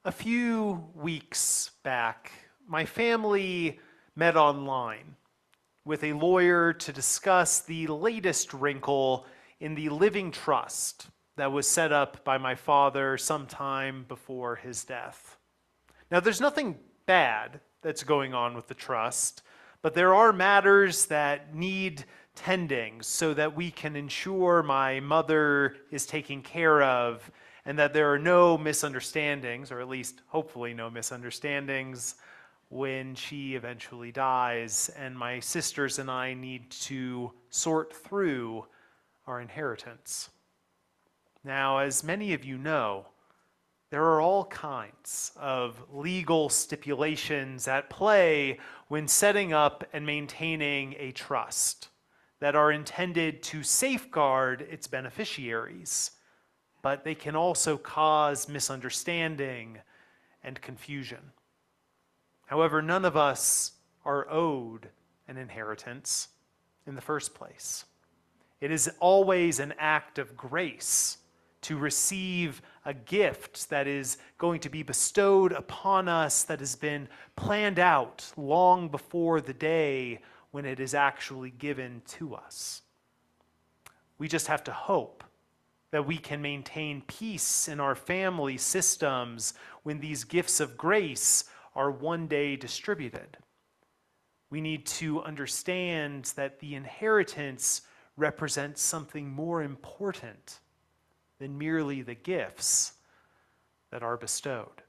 A few weeks back, my family met online with a lawyer to discuss the latest wrinkle in the living trust that was set up by my father sometime before his death. Now, there's nothing bad that's going on with the trust, but there are matters that need tending so that we can ensure my mother is taken care of and that there are no misunderstandings, or at least hopefully no misunderstandings, when she eventually dies, and my sisters and I need to sort through our inheritance. Now, as many of you know, there are all kinds of legal stipulations at play when setting up and maintaining a trust that are intended to safeguard its beneficiaries, but they can also cause misunderstanding and confusion. However, none of us are owed an inheritance in the first place. It is always an act of grace to receive a gift that is going to be bestowed upon us, that has been planned out long before the day when it is actually given to us. We just have to hope that we can maintain peace in our family systems when these gifts of grace are one day distributed. We need to understand that the inheritance represents something more important than merely the gifts that are bestowed.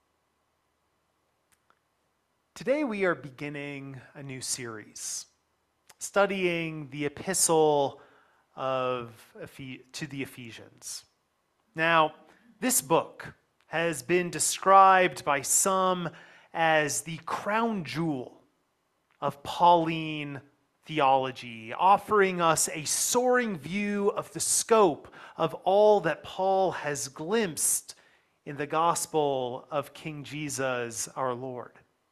Today we are beginning a new series, studying the epistle to the Ephesians. Now, this book has been described by some as the crown jewel of Pauline theology, offering us a soaring view of the scope of all that Paul has glimpsed in the gospel of King Jesus our Lord.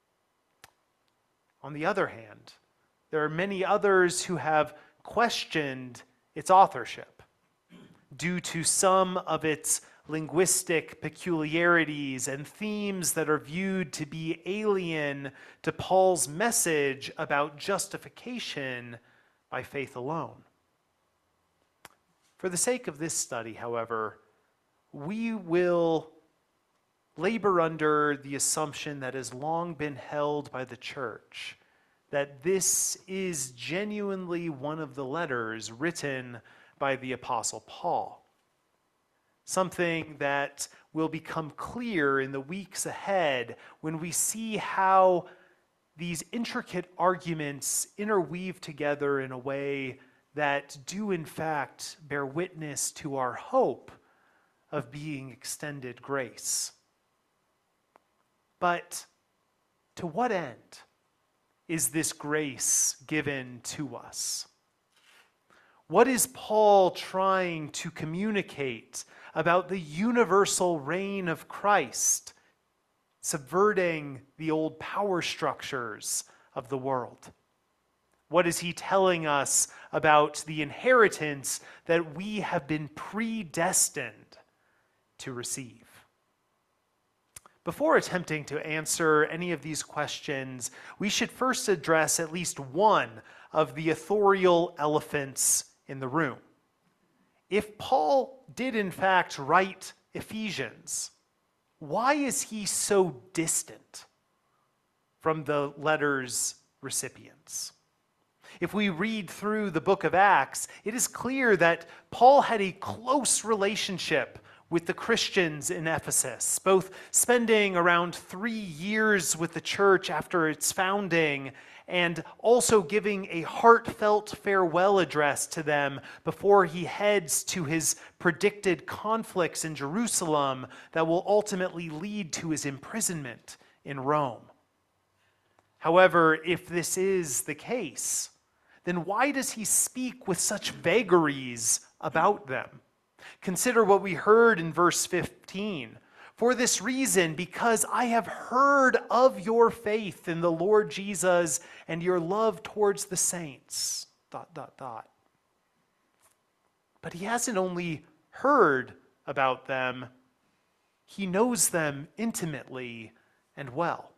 On the other hand, there are many others who have questioned its authorship due to some of its linguistic peculiarities and themes that are viewed to be alien to Paul's message about justification by faith alone. For the sake of this study, however, we will labor under the assumption that has long been held by the church, that this is genuinely one of the letters written by the Apostle Paul. Something that will become clear in the weeks ahead when we see how these intricate arguments interweave together in a way that do in fact bear witness to our hope of being extended grace. But to what end is this grace given to us? What is Paul trying to communicate about the universal reign of Christ, subverting the old power structures of the world? What is he telling us about the inheritance that we have been predestined to receive? Before attempting to answer any of these questions, we should first address at least one of the authorial elephants in the room. If Paul did in fact write Ephesians, why is he so distant from the letter's recipients? If we read through the book of Acts, it is clear that Paul had a close relationship with the Christians in Ephesus, both spending around 3 years with the church after its founding and also giving a heartfelt farewell address to them before he heads to his predicted conflicts in Jerusalem that will ultimately lead to his imprisonment in Rome. However, if this is the case, then why does he speak with such vagaries about them? Consider what we heard in verse 15. For this reason, because I have heard of your faith in the Lord Jesus and your love towards the saints, ... But he hasn't only heard about them, he knows them intimately and well.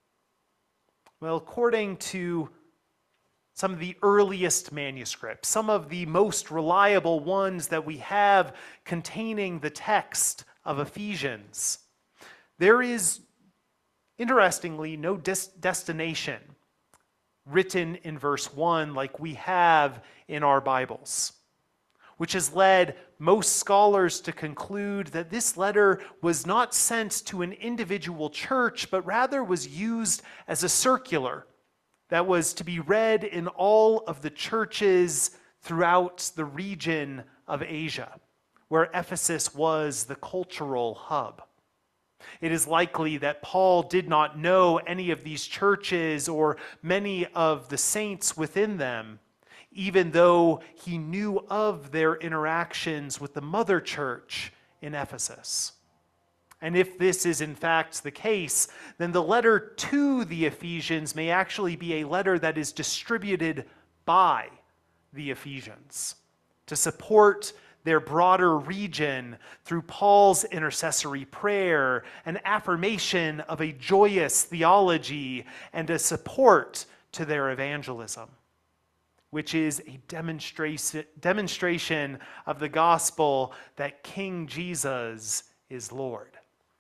Well, according to some of the earliest manuscripts, some of the most reliable ones that we have containing the text of Ephesians, there is, interestingly, no destination written in verse 1 like we have in our Bibles, which has led most scholars to conclude that this letter was not sent to an individual church, but rather was used as a circular that was to be read in all of the churches throughout the region of Asia, where Ephesus was the cultural hub. It is likely that Paul did not know any of these churches or many of the saints within them, even though he knew of their interactions with the mother church in Ephesus. And if this is in fact the case, then the letter to the Ephesians may actually be a letter that is distributed by the Ephesians to support their broader region through Paul's intercessory prayer, an affirmation of a joyous theology, and a support to their evangelism, which is a demonstration of the gospel that King Jesus is Lord.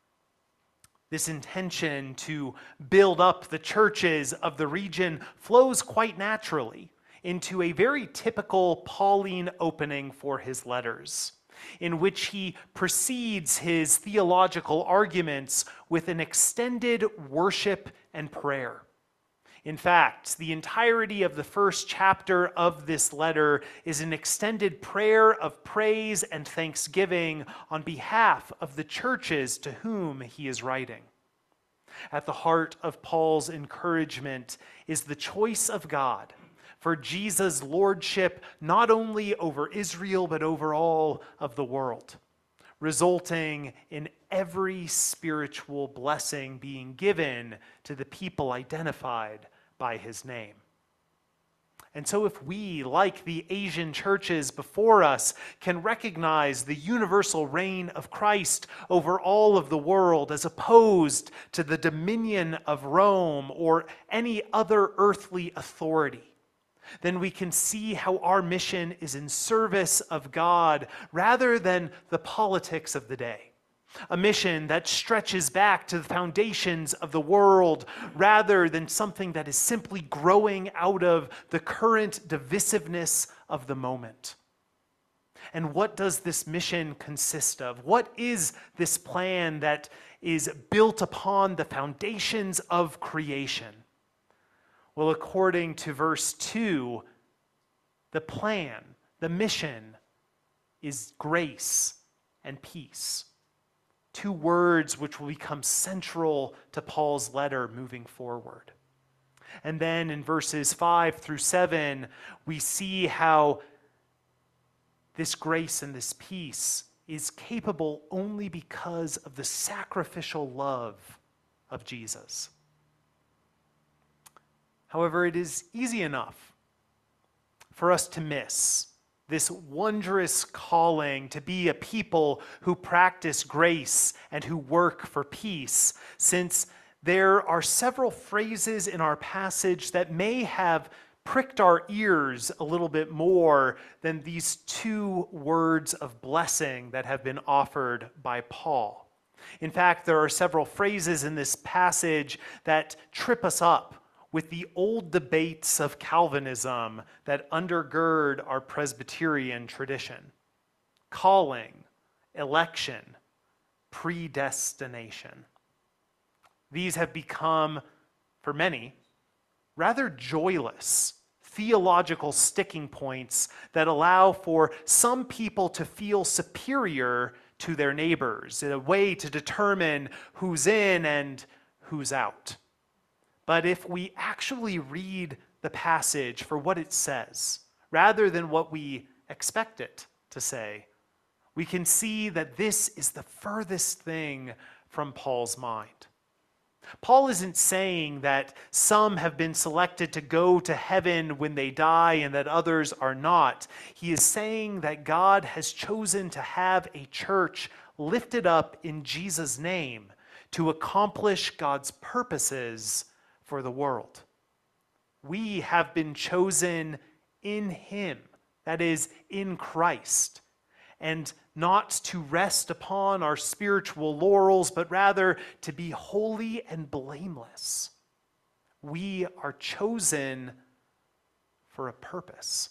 This intention to build up the churches of the region flows quite naturally into a very typical Pauline opening for his letters, in which he precedes his theological arguments with an extended worship and prayer. In fact, the entirety of the first chapter of this letter is an extended prayer of praise and thanksgiving on behalf of the churches to whom he is writing. At the heart of Paul's encouragement is the choice of God for Jesus' lordship not only over Israel but over all of the world, resulting in every spiritual blessing being given to the people identified by his name. And so if we, like the Asian churches before us, can recognize the universal reign of Christ over all of the world as opposed to the dominion of Rome or any other earthly authority, then we can see how our mission is in service of God rather than the politics of the day. A mission that stretches back to the foundations of the world rather than something that is simply growing out of the current divisiveness of the moment. And what does this mission consist of? What is this plan that is built upon the foundations of creation? Well, according to verse 2, the plan, the mission, is grace and peace. Two words which will become central to Paul's letter moving forward. And then in verses 5 through 7, we see how this grace and this peace is capable only because of the sacrificial love of Jesus. However, it is easy enough for us to miss this wondrous calling to be a people who practice grace and who work for peace, since there are several phrases in our passage that may have pricked our ears a little bit more than these two words of blessing that have been offered by Paul. In fact, there are several phrases in this passage that trip us up with the old debates of Calvinism that undergird our Presbyterian tradition. Calling, election, predestination. These have become, for many, rather joyless theological sticking points that allow for some people to feel superior to their neighbors in a way to determine who's in and who's out. But if we actually read the passage for what it says, rather than what we expect it to say, we can see that this is the furthest thing from Paul's mind. Paul isn't saying that some have been selected to go to heaven when they die and that others are not. He is saying that God has chosen to have a church lifted up in Jesus' name to accomplish God's purposes for the world. We have been chosen in him, that is, in Christ, and not to rest upon our spiritual laurels, but rather to be holy and blameless. We are chosen for a purpose.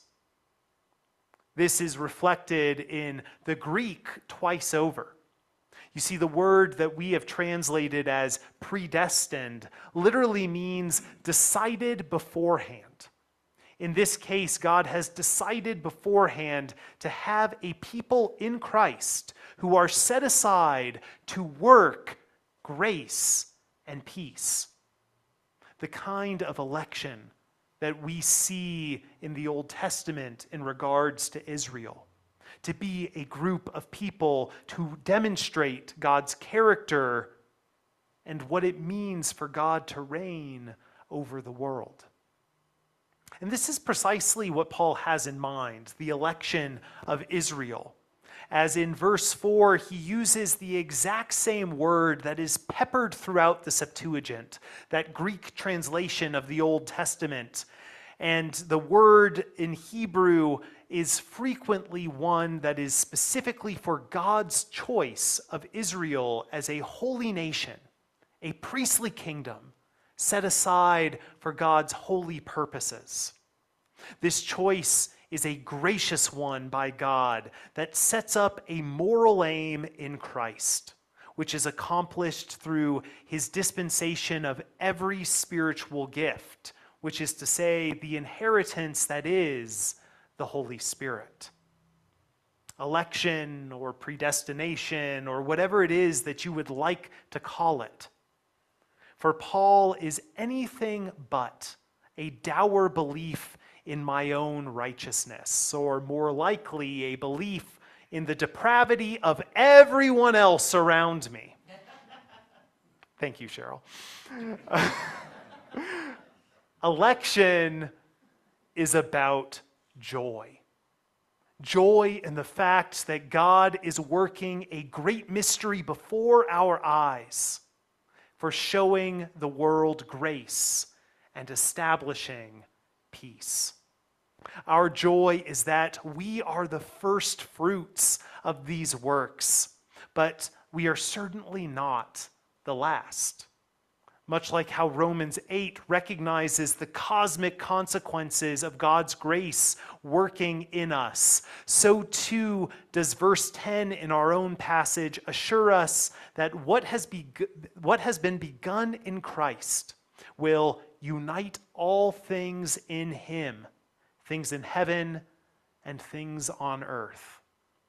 This is reflected in the Greek twice over. You see, the word that we have translated as predestined literally means decided beforehand. In this case, God has decided beforehand to have a people in Christ who are set aside to work grace and peace. The kind of election that we see in the Old Testament in regards to Israel, to be a group of people to demonstrate God's character and what it means for God to reign over the world. And this is precisely what Paul has in mind, the election of Israel. As in verse 4, he uses the exact same word that is peppered throughout the Septuagint, that Greek translation of the Old Testament. And the word in Hebrew is frequently one that is specifically for God's choice of Israel as a holy nation, a priestly kingdom, set aside for God's holy purposes. This choice is a gracious one by God that sets up a moral aim in Christ, which is accomplished through his dispensation of every spiritual gift, which is to say, the inheritance that is the Holy Spirit. Election or predestination or whatever it is that you would like to call it, for Paul is anything but a dour belief in my own righteousness, or more likely a belief in the depravity of everyone else around me. Thank you, Cheryl. Election is about joy. Joy in the fact that God is working a great mystery before our eyes for showing the world grace and establishing peace. Our joy is that we are the first fruits of these works, but we are certainly not the last. Much like how Romans 8 recognizes the cosmic consequences of God's grace working in us, so too does verse 10 in our own passage assure us that what has been begun in Christ will unite all things in him, things in heaven and things on earth.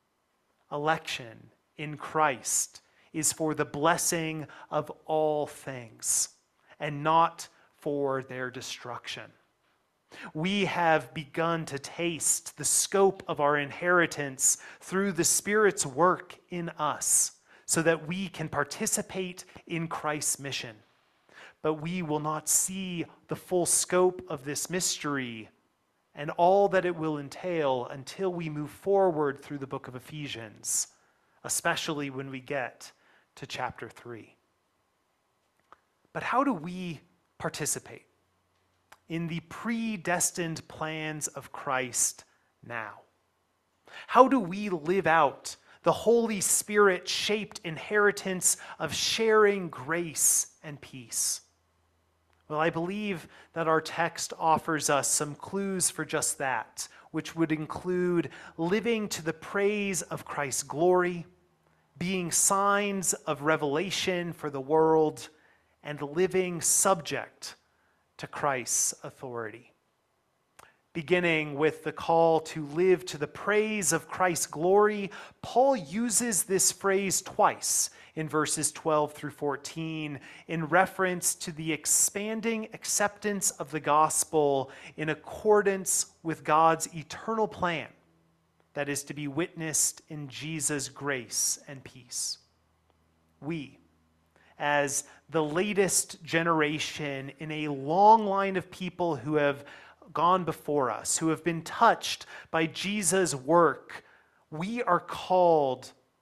Election in Christ is for the blessing of all things and not for their destruction. We have begun to taste the scope of our inheritance through the Spirit's work in us so that we can participate in Christ's mission. But we will not see the full scope of this mystery and all that it will entail until we move forward through the book of Ephesians, especially when we get to chapter 3. But how do we participate in the predestined plans of Christ now? How do we live out the Holy Spirit-shaped inheritance of sharing grace and peace? Well, I believe that our text offers us some clues for just that, which would include living to the praise of Christ's glory, being signs of revelation for the world, and living subject to Christ's authority. Beginning with the call to live to the praise of Christ's glory, Paul uses this phrase twice in verses 12 through 14 in reference to the expanding acceptance of the gospel in accordance with God's eternal plan that is to be witnessed in Jesus' grace and peace. We, as the latest generation in a long line of people who have gone before us, who have been touched by Jesus' work, we are called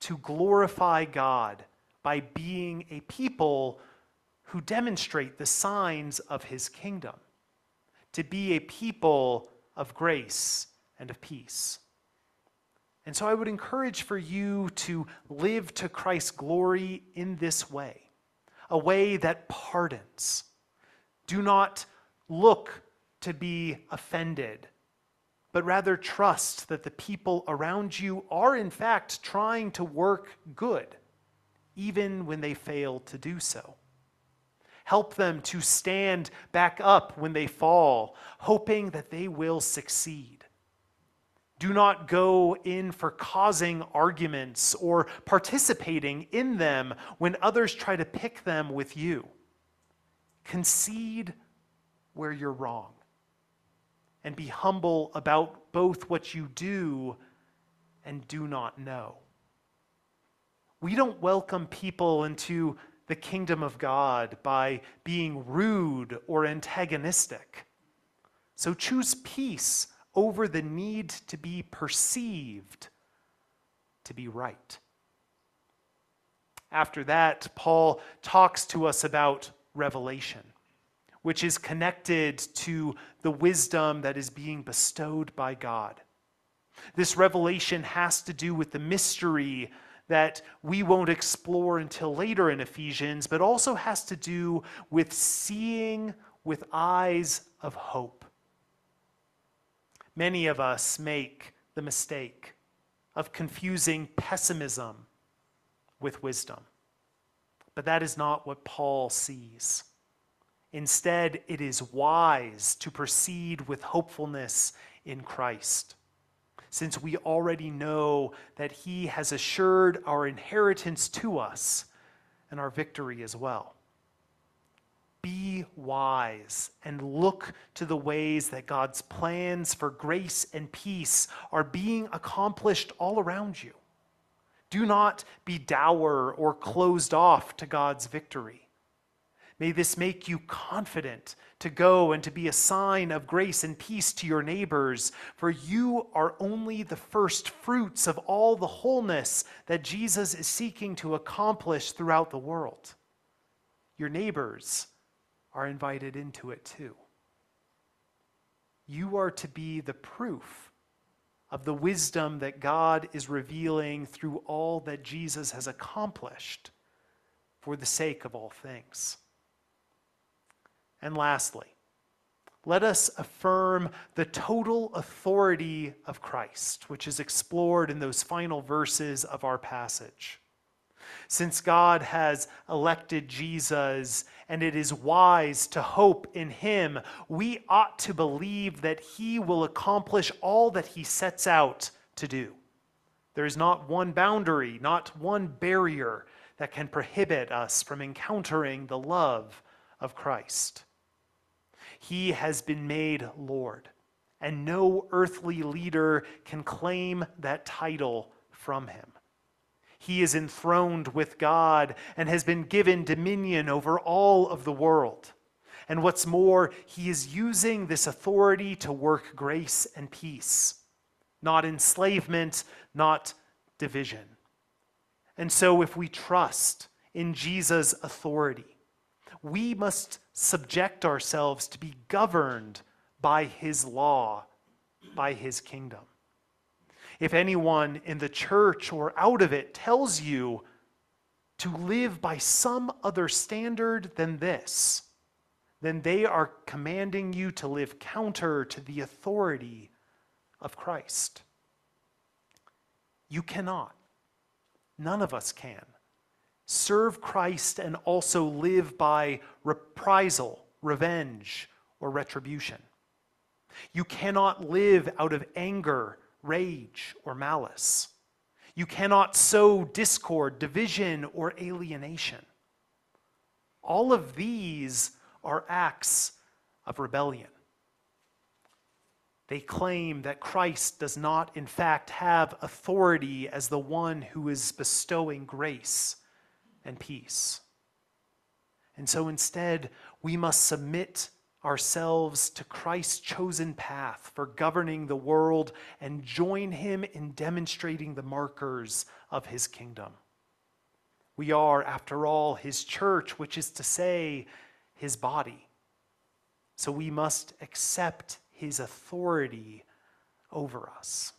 to glorify God by being a people who demonstrate the signs of his kingdom, to be a people of grace and of peace. And so I would encourage for you to live to Christ's glory in this way, a way that pardons. Do not look to be offended, but rather trust that the people around you are in fact trying to work good, even when they fail to do so. Help them to stand back up when they fall, hoping that they will succeed. Do not go in for causing arguments or participating in them when others try to pick them with you. Concede where you're wrong, and be humble about both what you do and do not know. We don't welcome people into the kingdom of God by being rude or antagonistic. So choose peace over the need to be perceived to be right. After that, Paul talks to us about revelation, which is connected to the wisdom that is being bestowed by God. This revelation has to do with the mystery that we won't explore until later in Ephesians, but also has to do with seeing with eyes of hope. Many of us make the mistake of confusing pessimism with wisdom, but that is not what Paul sees. Instead, it is wise to proceed with hopefulness in Christ, since we already know that he has assured our inheritance to us and our victory as well. Be wise and look to the ways that God's plans for grace and peace are being accomplished all around you. Do not be dour or closed off to God's victory. May this make you confident to go and to be a sign of grace and peace to your neighbors, for you are only the first fruits of all the wholeness that Jesus is seeking to accomplish throughout the world. Your neighbors are invited into it too. You are to be the proof of the wisdom that God is revealing through all that Jesus has accomplished for the sake of all things. And lastly, let us affirm the total authority of Christ, which is explored in those final verses of our passage. Since God has elected Jesus and it is wise to hope in him, we ought to believe that he will accomplish all that he sets out to do. There is not one boundary, not one barrier that can prohibit us from encountering the love of Christ. He has been made Lord, and no earthly leader can claim that title from him. He is enthroned with God and has been given dominion over all of the world. And what's more, he is using this authority to work grace and peace, not enslavement, not division. And so if we trust in Jesus' authority, we must subject ourselves to be governed by his law, by his kingdom. If anyone in the church or out of it tells you to live by some other standard than this, then they are commanding you to live counter to the authority of Christ. You cannot, none of us can, serve Christ and also live by reprisal, revenge, or retribution. You cannot live out of anger, rage, or malice. You cannot sow discord, division, or alienation. All of these are acts of rebellion. They claim that Christ does not, in fact, have authority as the one who is bestowing grace and peace. And so instead, we must submit ourselves to Christ's chosen path for governing the world and join him in demonstrating the markers of his kingdom. We are, after all, his church, which is to say, his body. So we must accept his authority over us.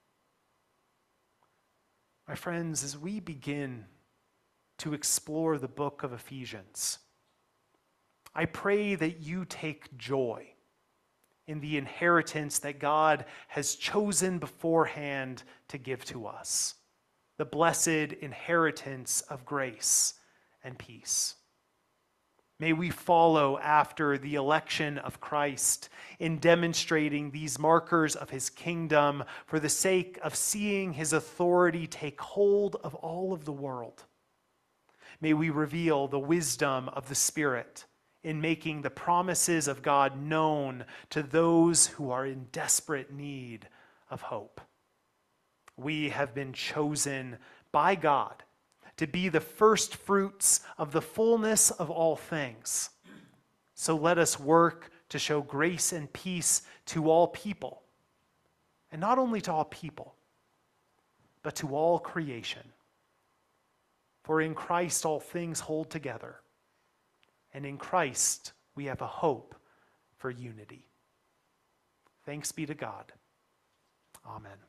My friends, as we begin to explore the book of Ephesians, I pray that you take joy in the inheritance that God has chosen beforehand to give to us, the blessed inheritance of grace and peace. May we follow after the election of Christ in demonstrating these markers of his kingdom for the sake of seeing his authority take hold of all of the world. May we reveal the wisdom of the Spirit in making the promises of God known to those who are in desperate need of hope. We have been chosen by God to be the first fruits of the fullness of all things. So let us work to show grace and peace to all people, and not only to all people, but to all creation. For in Christ all things hold together, and in Christ we have a hope for unity. Thanks be to God. Amen.